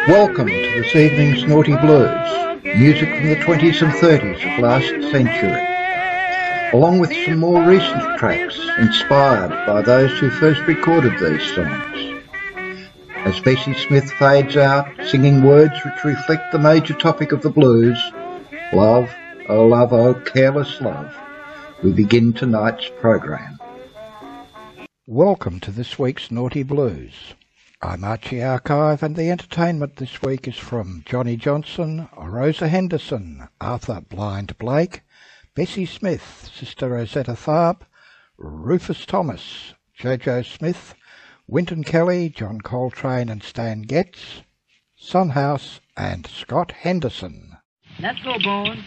Welcome to this evening's Naughty Blues, music from the 20s and 30s of last century, along with some more recent tracks inspired by those who first recorded these songs. As Bessie Smith fades out, singing words which reflect the major topic of the blues, love, oh careless love, we begin tonight's program. Welcome to this week's Naughty Blues. I'm Archie Archive, and the entertainment this week is from Johnny Johnson, Rosa Henderson, Arthur Blind Blake, Bessie Smith, Sister Rosetta Tharpe, Rufus Thomas, Jojo Smith, Wynton Kelly, John Coltrane and Stan Getz, Son House and Scott Henderson. Let's go, Bones.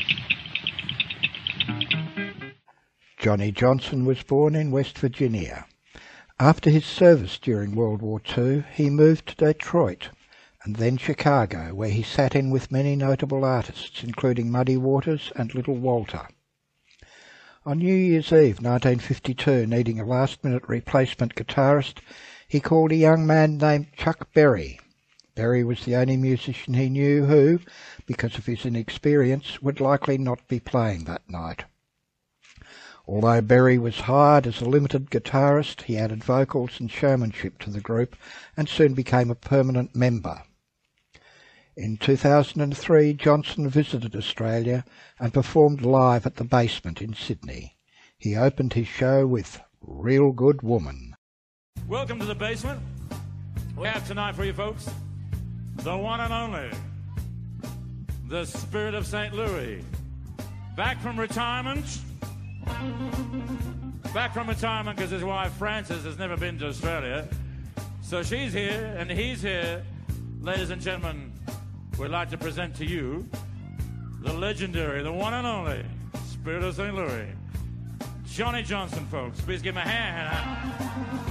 Johnny Johnson was born in West Virginia. After his service during World War II, he moved to Detroit and then Chicago, where he sat in with many notable artists, including Muddy Waters and Little Walter. On New Year's Eve 1952, needing a last-minute replacement guitarist, he called a young man named Chuck Berry. Berry was the only musician he knew who, because of his inexperience, would likely not be playing that night. Although Berry was hired as a limited guitarist, he added vocals and showmanship to the group and soon became a permanent member. In 2003, Johnson visited Australia and performed live at the Basement in Sydney. He opened his show with Real Good Woman. Welcome to the Basement. We have tonight for you folks the one and only, the Spirit of St. Louis, back from retirement. Back from retirement because his wife Frances has never been to Australia. So she's here and he's here. Ladies and gentlemen, we'd like to present to you the legendary, the one and only Spirit of St. Louis, Johnny Johnson, folks. Please give him a hand.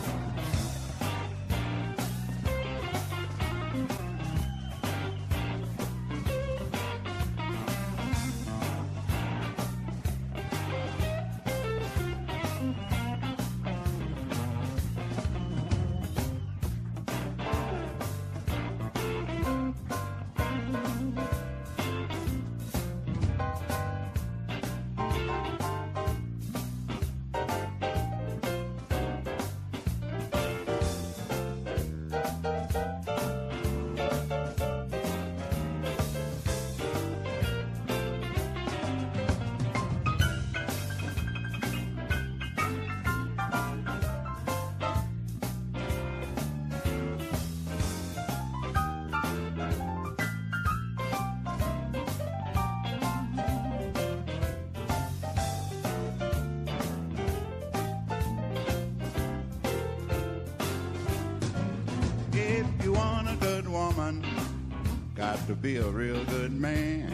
Got to be a real good man.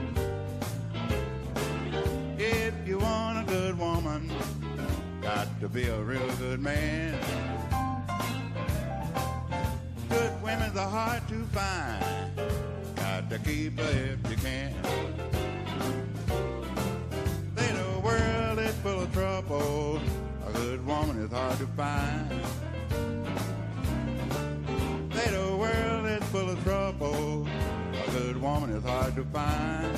If you want a good woman, got to be a real good man. Good women's are hard to find. Got to keep her if you can. Say the world is full of trouble. A good woman is hard to find. Say the world is full of trouble. A good woman is hard to find.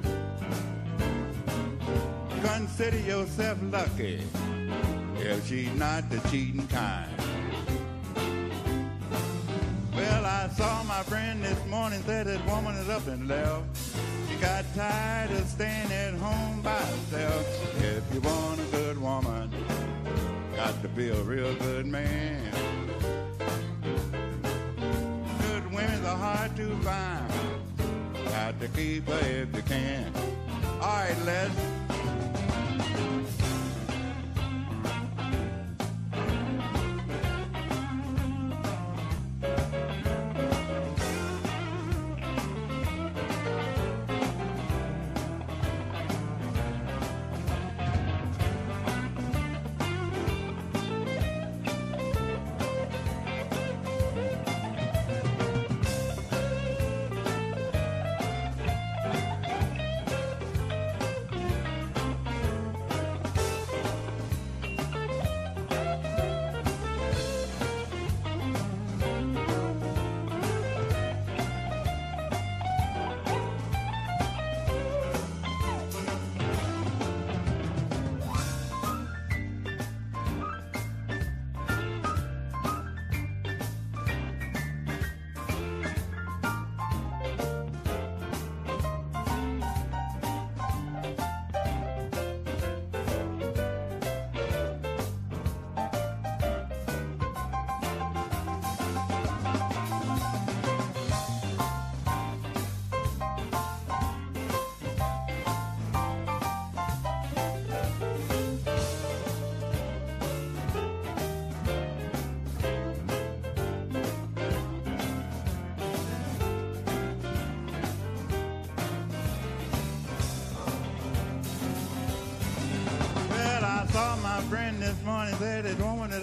Consider yourself lucky if she's not the cheating kind. Well, I saw my friend this morning, said that woman is up and left. She got tired of staying at home by herself. If you want a good woman, got to be a real good man. Good women are hard to find. Got to keep her if you can. All right, Les.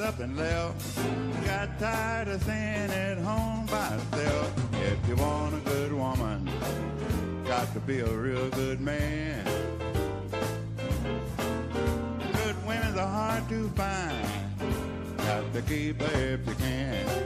up and left. She got tired of staying at home by herself. If you want a good woman, got to be a real good man. Good women's are hard to find. Got to keep her if you can.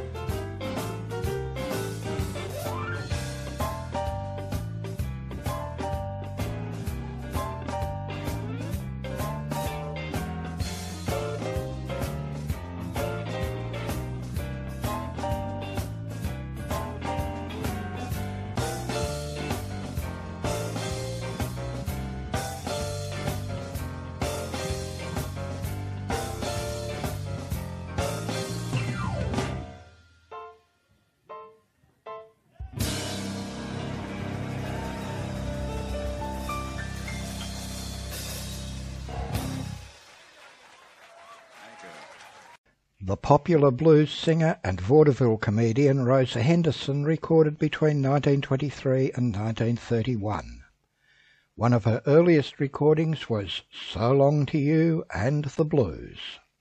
The popular blues singer and vaudeville comedian Rosa Henderson recorded between 1923 and 1931. One of her earliest recordings was So Long to You and the Blues.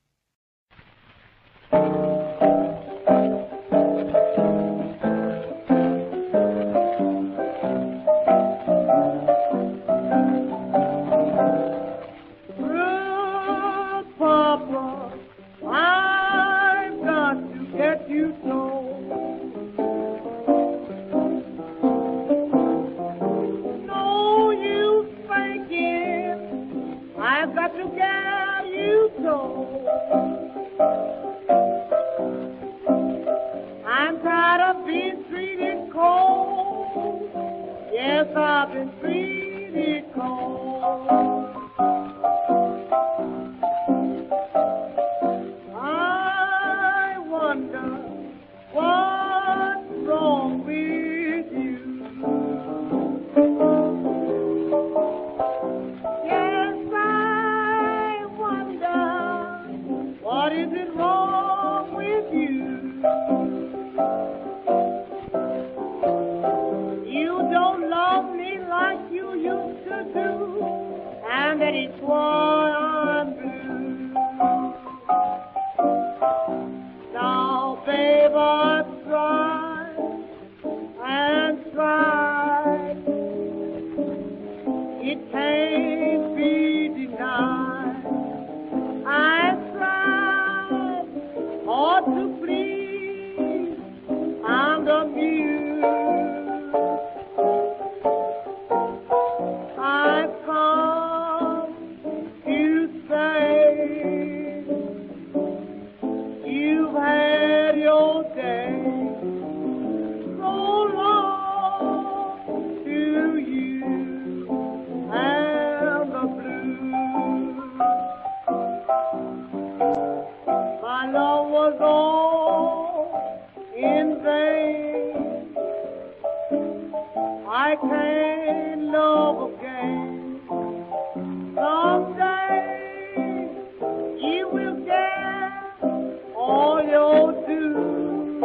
I've been treated cold. I wonder what's wrong with you. Yes, I wonder what is it wrong with you. And that is why I'm blue. Now, babe, I've tried and tried. It can't be denied. I've tried hard to please. I'm the muse. I can't love again. Someday you will get all your due.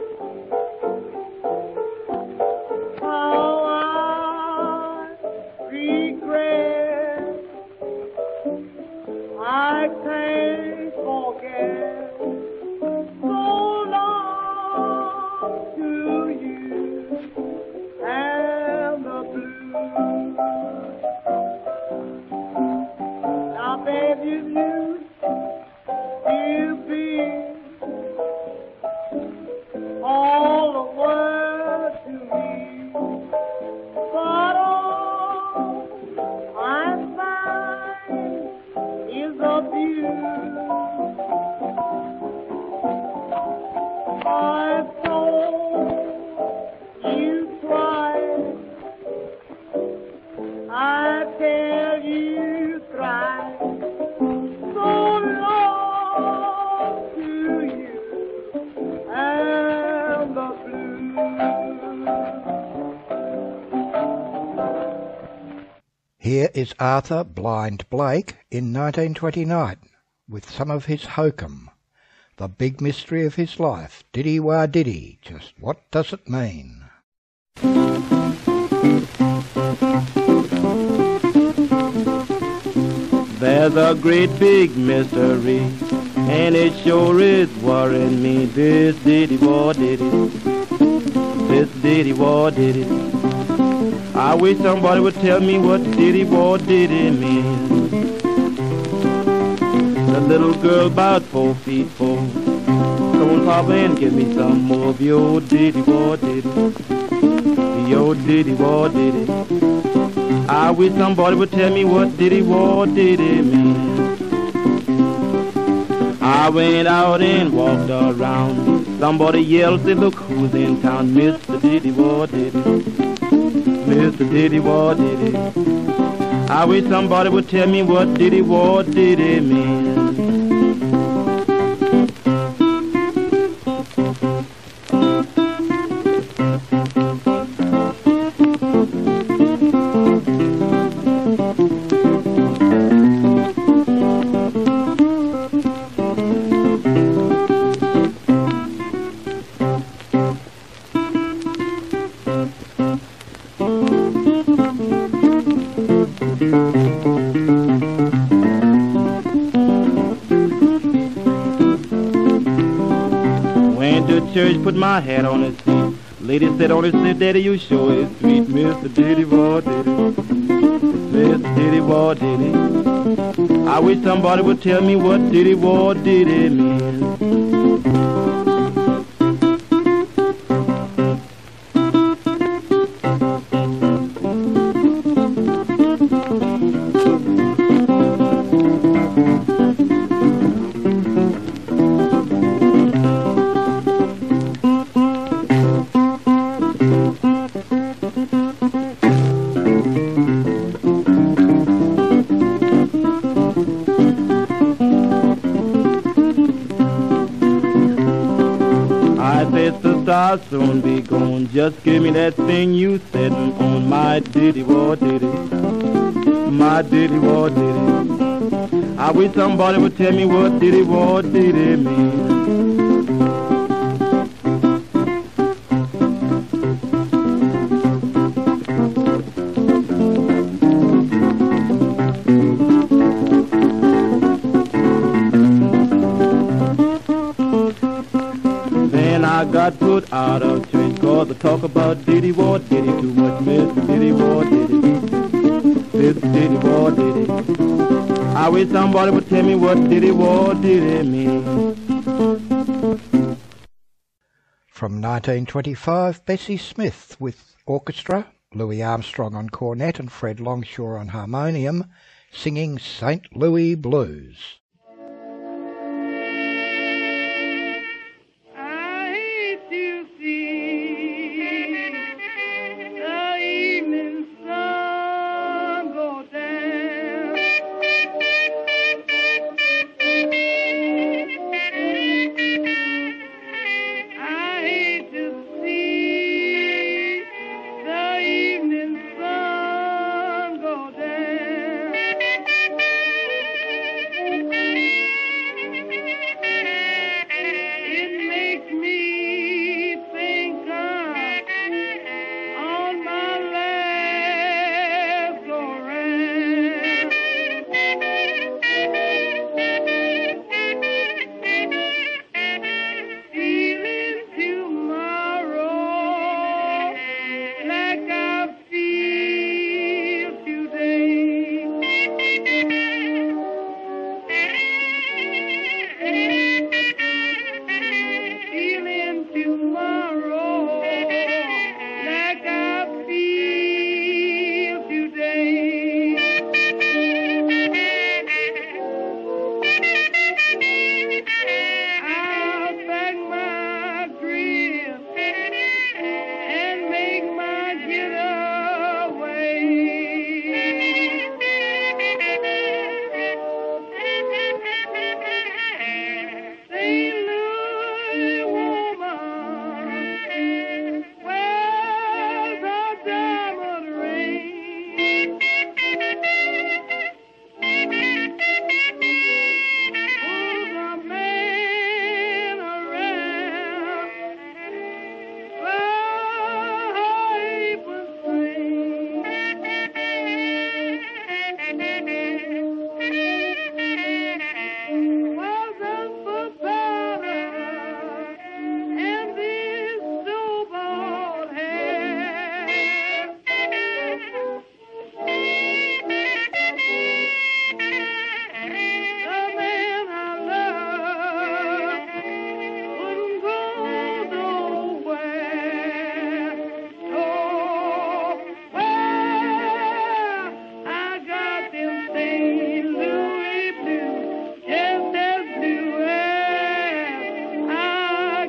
How I regret I can't forget. So long to you and the blues. Now, baby, you've been all the world to me, but all I find is of you. I've told you twice, I tell you thrice, so long to you and the blues. Here is Arthur Blind Blake in 1929 with some of his hokum. The big mystery of his life, diddy-wah-diddy, just what does it mean? There's a great big mystery and it sure is worrying me. This ditty war did it. This ditty war did it. I wish somebody would tell me what ditty war did it mean. The little girl about 4 feet 4. Come on, Papa, and give me some more of your ditty war did it. Your ditty war did it. I wish somebody would tell me what ditty war did it mean. I went out and walked around. Somebody yelled, said, look who's in town. Mr. Ditty War did it. Mr. Ditty War did it. I wish somebody would tell me what Ditty War did it mean. Went to church, put my hat on his feet. Lady said on his seat, Daddy, you sure is sweet. Mr. Ditty War did it. Mr. Ditty War did it. I wish somebody would tell me what Ditty War did it mean. I said, sister, I'll soon be gone. Just give me that thing you said on my ditty war ditty. My ditty war ditty. I wish somebody would tell me what ditty war ditty mean. I got put out of church 'cause I talk about Ditty War Ditty too much. Mr. Ditty War Ditty, Mr. Ditty War Ditty. I wish somebody would tell me what Ditty War Ditty means. From 1925, Bessie Smith with orchestra, Louis Armstrong on cornet and Fred Longshore on harmonium, singing St. Louis Blues. Thank you.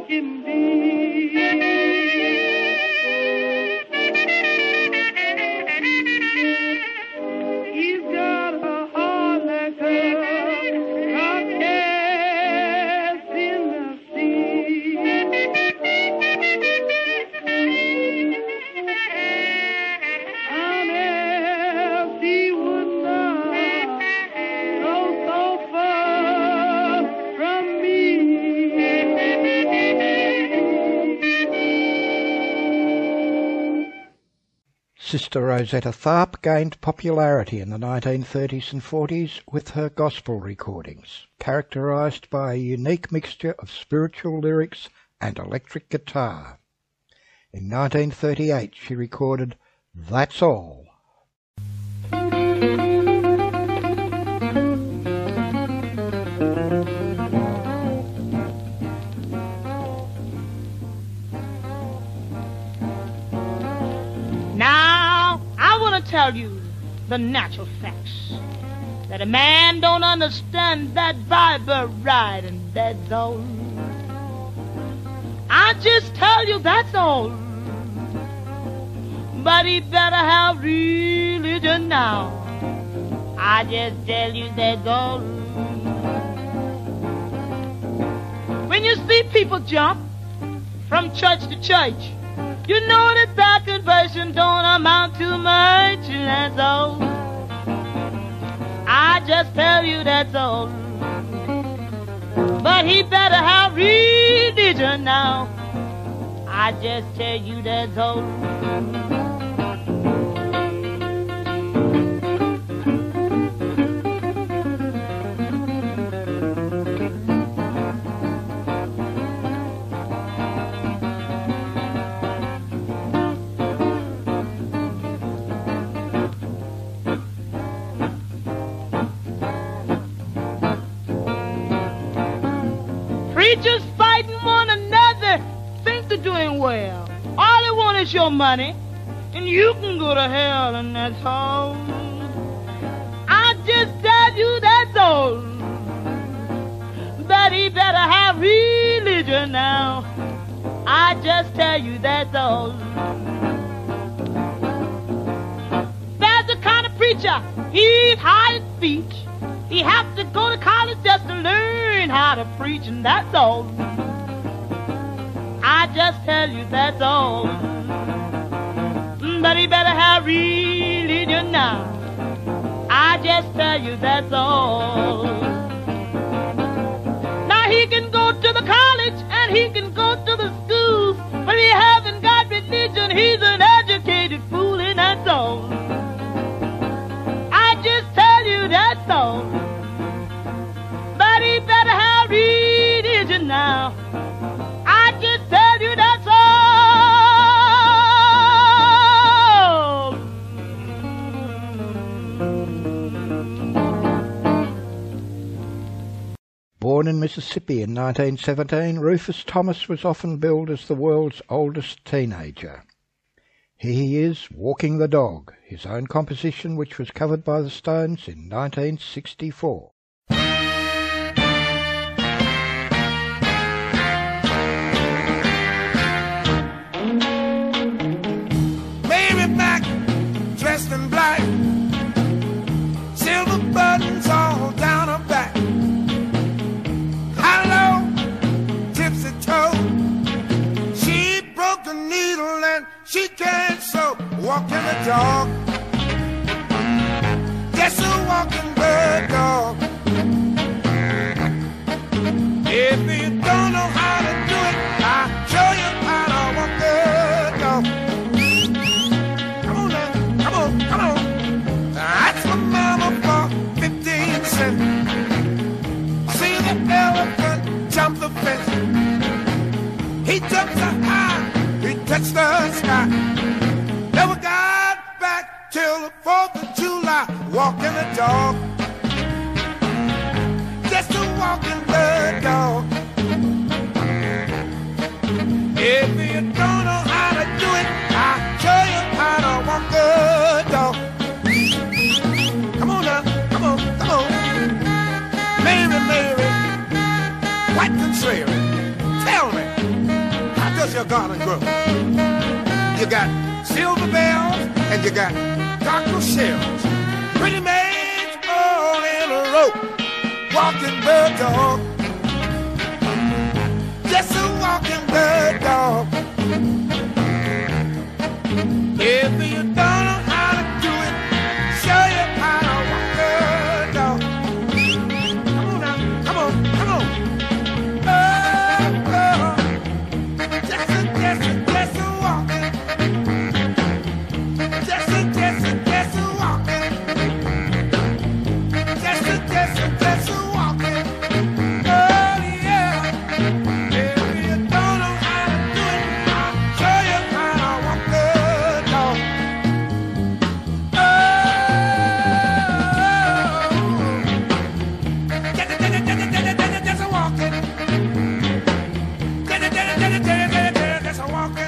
him be. He's got a heart like a cast in the sea. And else he would not go so far from me. Sister Rosetta Tharpe gained popularity in the 1930s and 40s with her gospel recordings, characterised by a unique mixture of spiritual lyrics and electric guitar. In 1938 she recorded That's All. Now, I want to tell you the natural facts. That a man don't understand that Bible right, and that's all. I just tell you that's all. But he better have religion now. I just tell you that's all. When you see people jump from church to church, you know that that conversion don't amount to much, and that's all. I just tell you that's all. But he better have religion now. I just tell you that's all. Preachers fighting one another think they're doing well. All they want is your money, and you can go to hell, and that's all. I just tell you that's all. But he better have religion now. I just tell you that's all. There's a kind of preacher, he's high in speech. He has to go to college just to learn how to preach, and that's all. I just tell you that's all. But he better have religion now. I just tell you that's all. Now he can go to the college and he can go to the schools, but he hasn't got religion. He's an educated fool, and that's all. I just tell you that's all. But he better have religion now. I just tell you that's all. Born in Mississippi in 1917, Rufus Thomas was often billed as the world's oldest teenager. Here he is, Walking the Dog, his own composition which was covered by the Stones in 1964. Dressed in black, silver buttons all down her back, high-low, tipsy-toe. She broke a needle and she can't sew. Walking the dog, just a walking bird dog. If you don't know how to do it, I'll show you how to walk the dog. Come on, that's my mama for 15 cents. See the elephant jump the fence. He jumps so high, he touched the sky. Never got back till the 4th of July. Walking the dog, just a walking the dog. If you don't know how to do it, I'll show you how to walk the dog. Come on now, come on, come on. Mary, Mary, quite contrary, tell me, your garden grow. You got silver bells and you got cockle shells. Pretty maids all in a row, walking bird dog. Just a walking bird dog. If you don't know how to do it, show you how to walk bird dog. Come on now, come on, come on. Just a walking. Just a walking. Just a walking. Oh yeah. If you don't know how to do it, I'll show you how to walk the dog. Just a walking. Just a walking.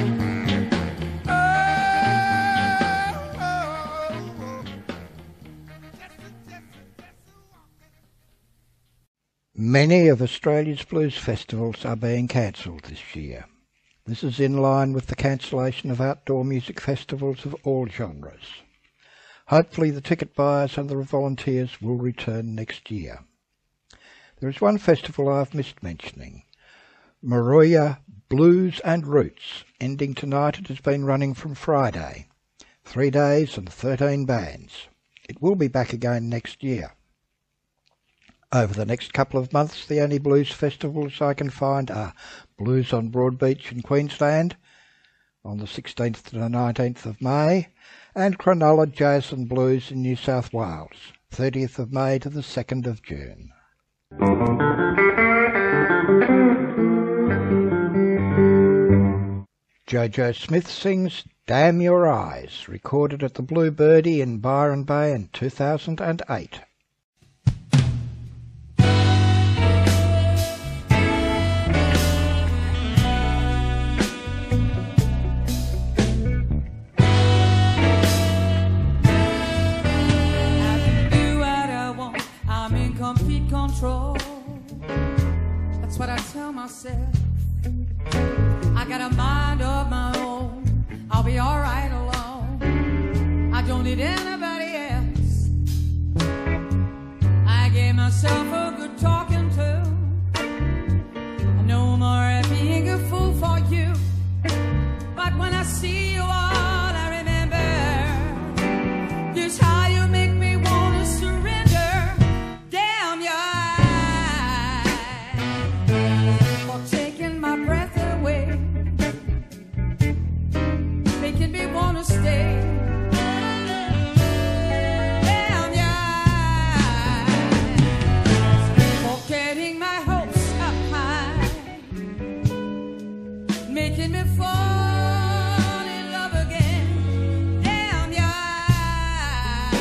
Many of Australia's blues festivals are being cancelled this year. This is in line with the cancellation of outdoor music festivals of all genres. Hopefully the ticket buyers and the volunteers will return next year. There is one festival I've missed mentioning, Moruya Blues and Roots. Ending tonight, it has been running from Friday. 3 days and 13 bands. It will be back again next year. Over the next couple of months, the only blues festivals I can find are Blues on Broadbeach in Queensland on the 16th to the 19th of May and Cronulla Jazz and Blues in New South Wales, 30th of May to the 2nd of June. Jojo Smith sings Damn Your Eyes, recorded at the Blue Birdie in Byron Bay in 2008. Complete control. That's what I tell myself. I got a mind of my own. I'll be alright alone. I don't need anybody else. I gave myself a good talking to. No more being a fool for you. But when I see you all, I remember just how you make me want to surrender. Stay. Damn your eyes, forgetting my hopes up high, making me fall in love again. Damn your eyes.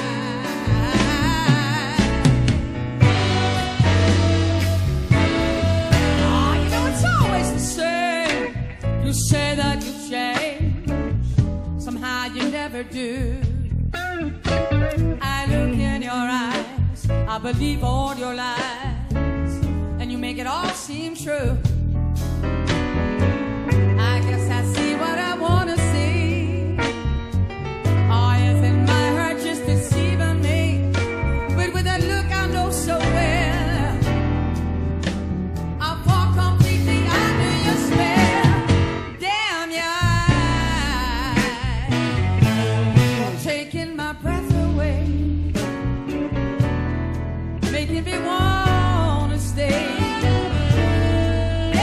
Oh, you know it's always the same. You say that you changed. Somehow you never do. I look in your eyes, I believe all your lies, and you make it all seem true. I guess I see what I want to see. Oh, yes, in my heart just deceiving me. But with that look I know so well, I fall completely under your spell. Damn your taking my breath away, making me want to stay.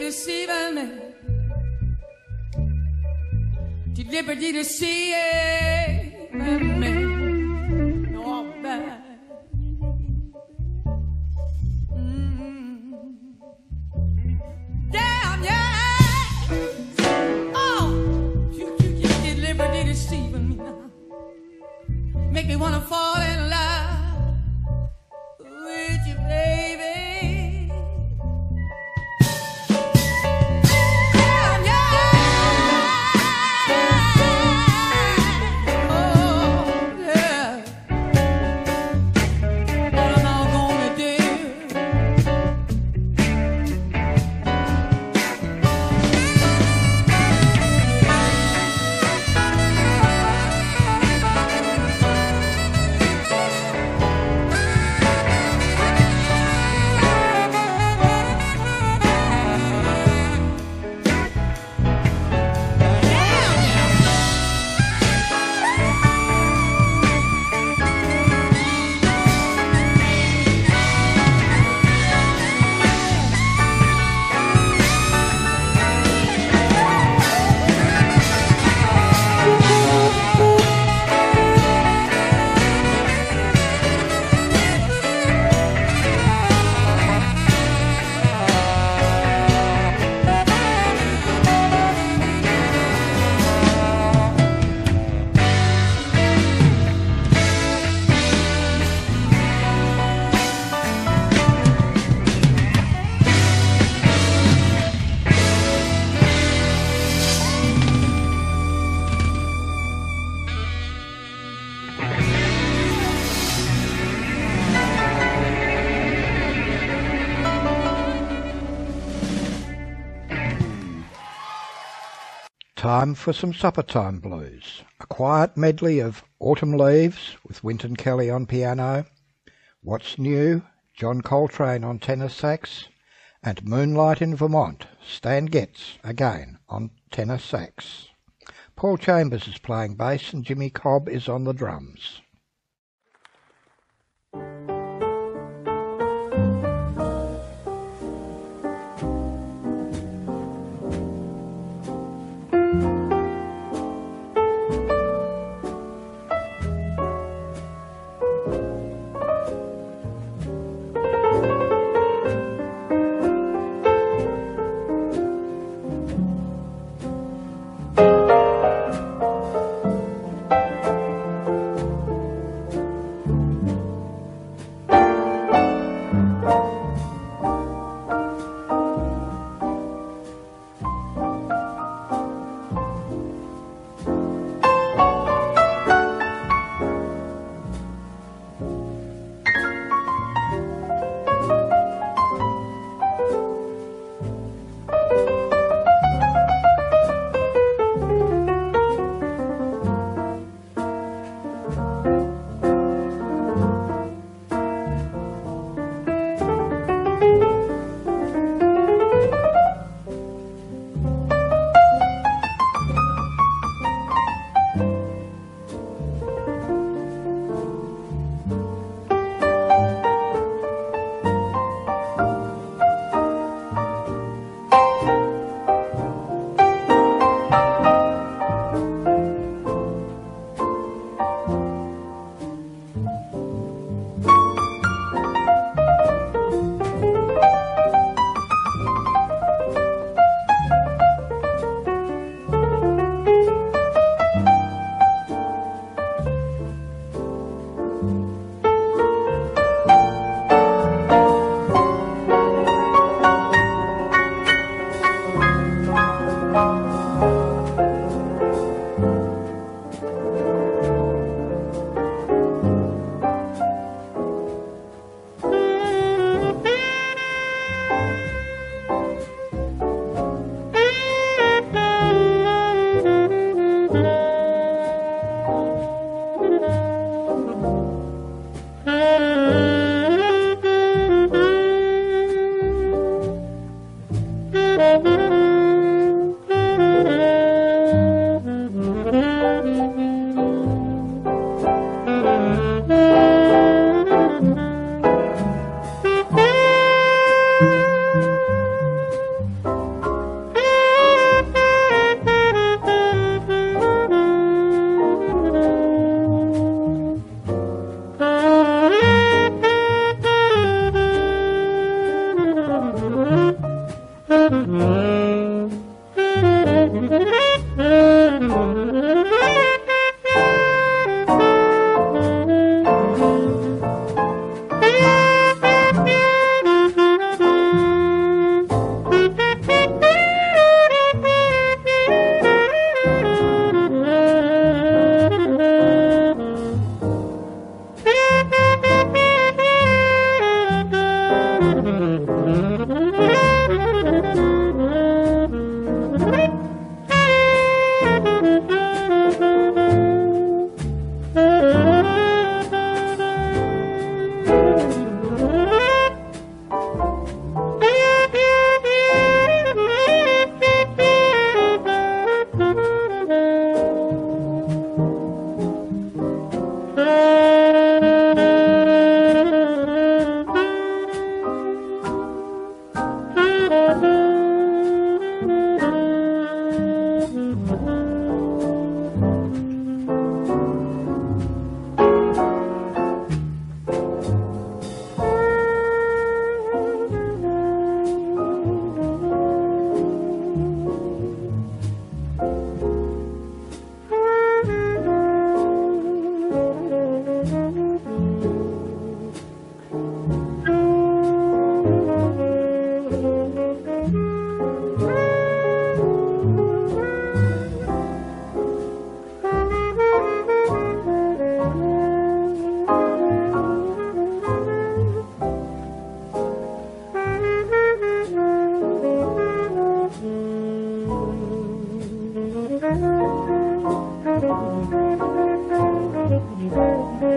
deceiving me. Deliberately deceiving me. Oh, bad. Damn, yeah. Oh, you deliberately deceiving me now. Make me wanna fall in love with you, baby. Time for some supper-time blues. A quiet medley of Autumn Leaves with Wynton Kelly on piano, What's New, John Coltrane on tenor sax, and Moonlight in Vermont, Stan Getz again on tenor sax. Paul Chambers is playing bass and Jimmy Cobb is on the drums.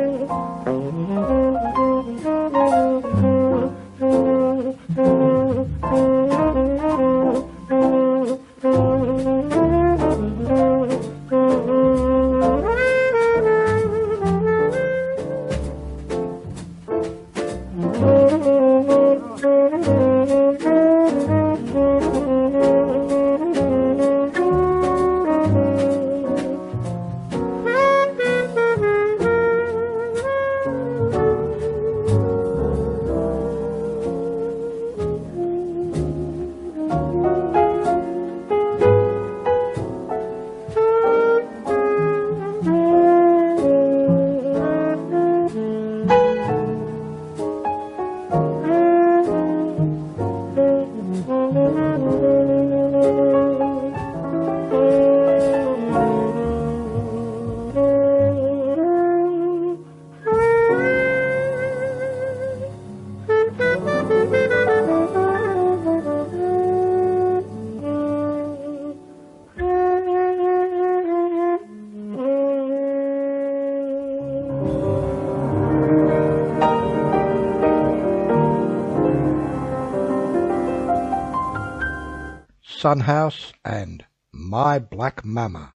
Son House and My Black Mama.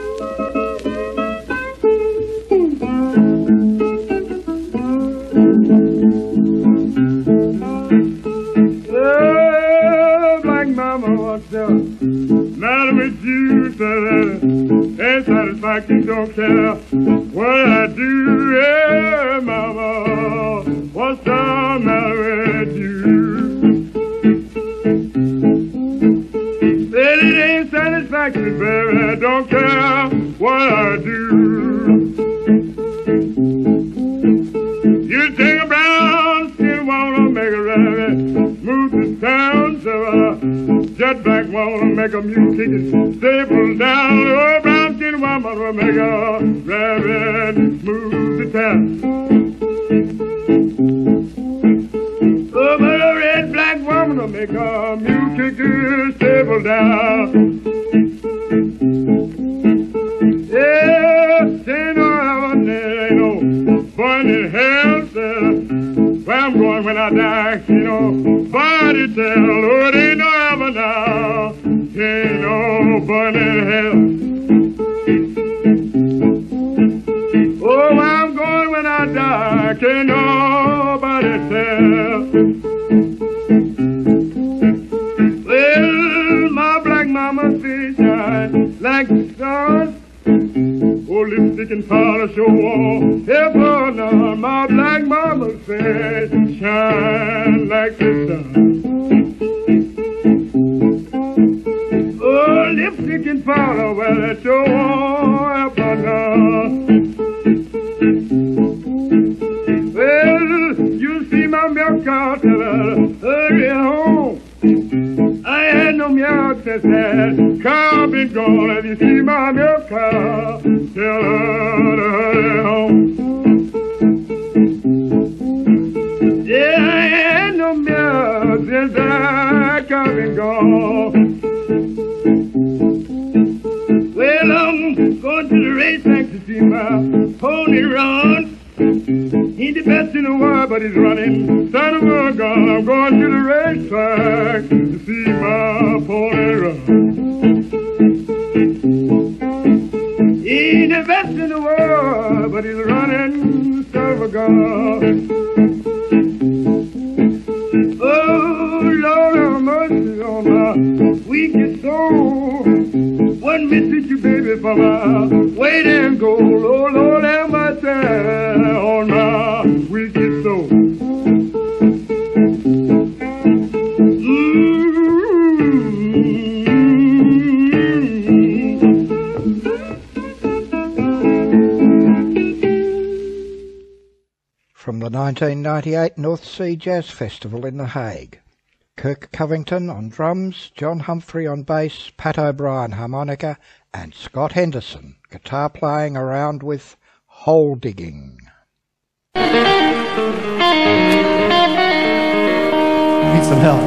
Oh, black mama, what's the matter with you? Ain't satisfaction, don't care what I do. Hey, mama, what's the matter with you? Said it ain't satisfaction, baby, I don't care what I do. You take a brown skin, wanna make a rabbit, move to town, so jet black wanna make a mule kick it, staple down. Oh, brown skin woman wanna make a rabbit, move to town. Oh, but a red black woman will make a mule kick it, staple down. Yeah, say no heaven, there ain't no burn in hell, where I'm going when I die, you know, body tell, oh, it ain't no heaven now, ain't no burn in hell. Oh, where I'm going when I die, can't nobody tell. Well, my black mama face shine like the stars. Oh, lipstick and powder show off heaven on my black mama's face, shine like the sun. Oh, lipstick and powder, well, it show off heaven on. Well, you see my milk cow, tell her, hurry home. I ain't no milk since that cow been gone. If you see my milk cow, tell her to hurry home. Yeah, I ain't no milk since that cow been gone. Well, I'm going to the racetrack to see my pony run. He's the best in the world, but he's running. Son of a gun, I'm going to the racetrack to see my pony run. He's the best in the world, but he's running. Son of a gun. Oh, Lord have mercy on my weakest soul. One message you, baby, for my weight and gold. Oh, Lord have mercy on my weakest soul. From the 1998 North Sea Jazz Festival in The Hague. Kirk Covington on drums, John Humphrey on bass, Pat O'Brien harmonica, and Scott Henderson guitar playing around with Hole Digging. Need some help.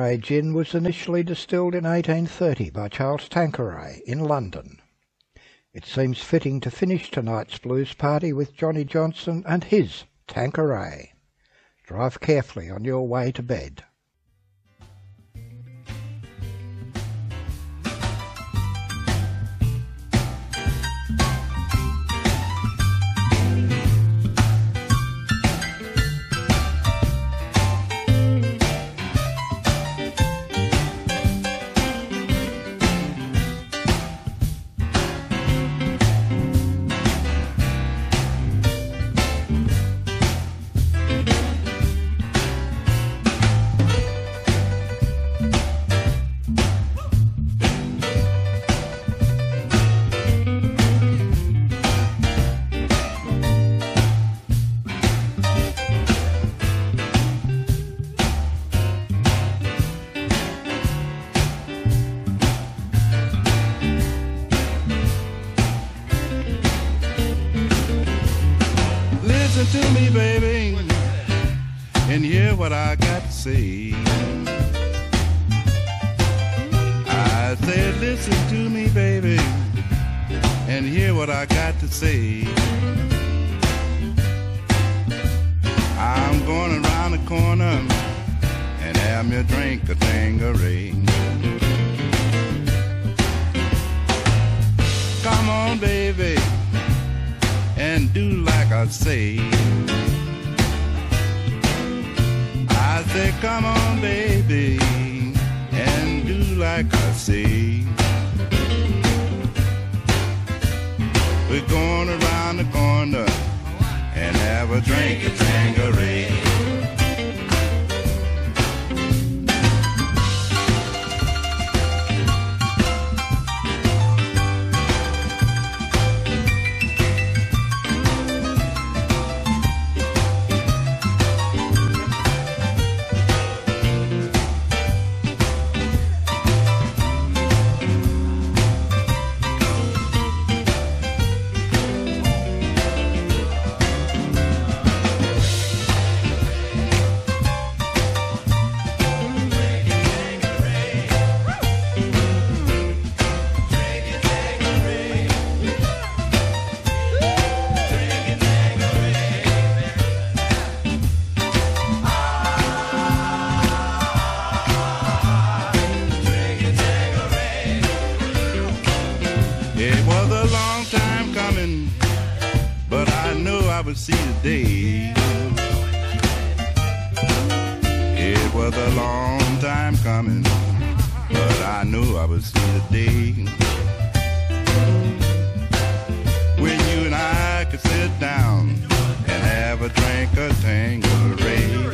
Tanqueray gin was initially distilled in 1830 by Charles Tanqueray in London. It seems fitting to finish tonight's blues party with Johnny Johnson and his Tanqueray. Drive carefully on your way to bed. Listen to me, baby, and hear what I got to say. I said, listen to me, baby, and hear what I got to say. I'm going around the corner and have me a drink of Tanqueray. Come on, baby, and do like I say. I say, come on, baby, and do like I say. We're going around the corner and have a drink of Tanqueray. It was a long time coming, but I knew I would see the day. It was a long time coming, but I knew I would see the day when you and I could sit down and have a drink of Tanqueray.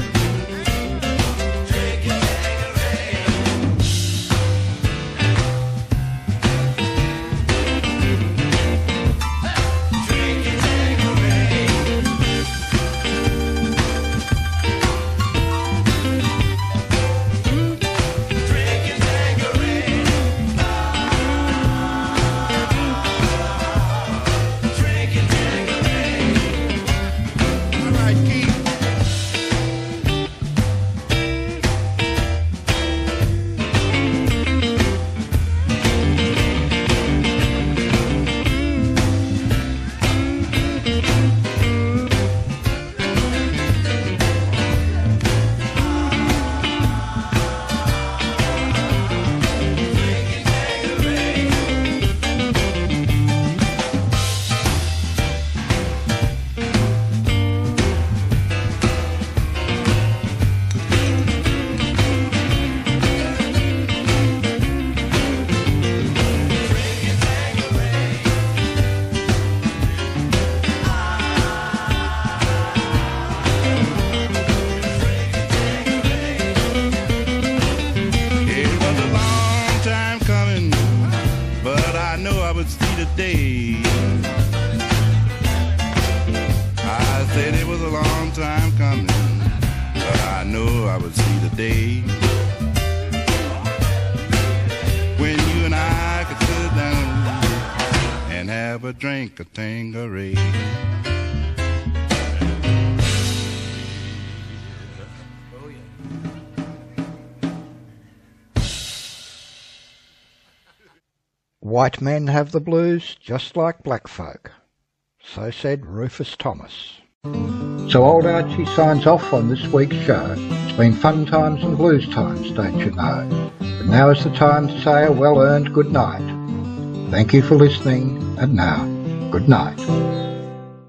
I said it was a long time coming, but I knew I would see the day when you and I could sit down and have a drink of Tanqueray. White men have the blues just like black folk. So said Rufus Thomas. So old Archie signs off on this week's show. It's been fun times and blues times, don't you know? But now is the time to say a well-earned good night. Thank you for listening, and now, good night.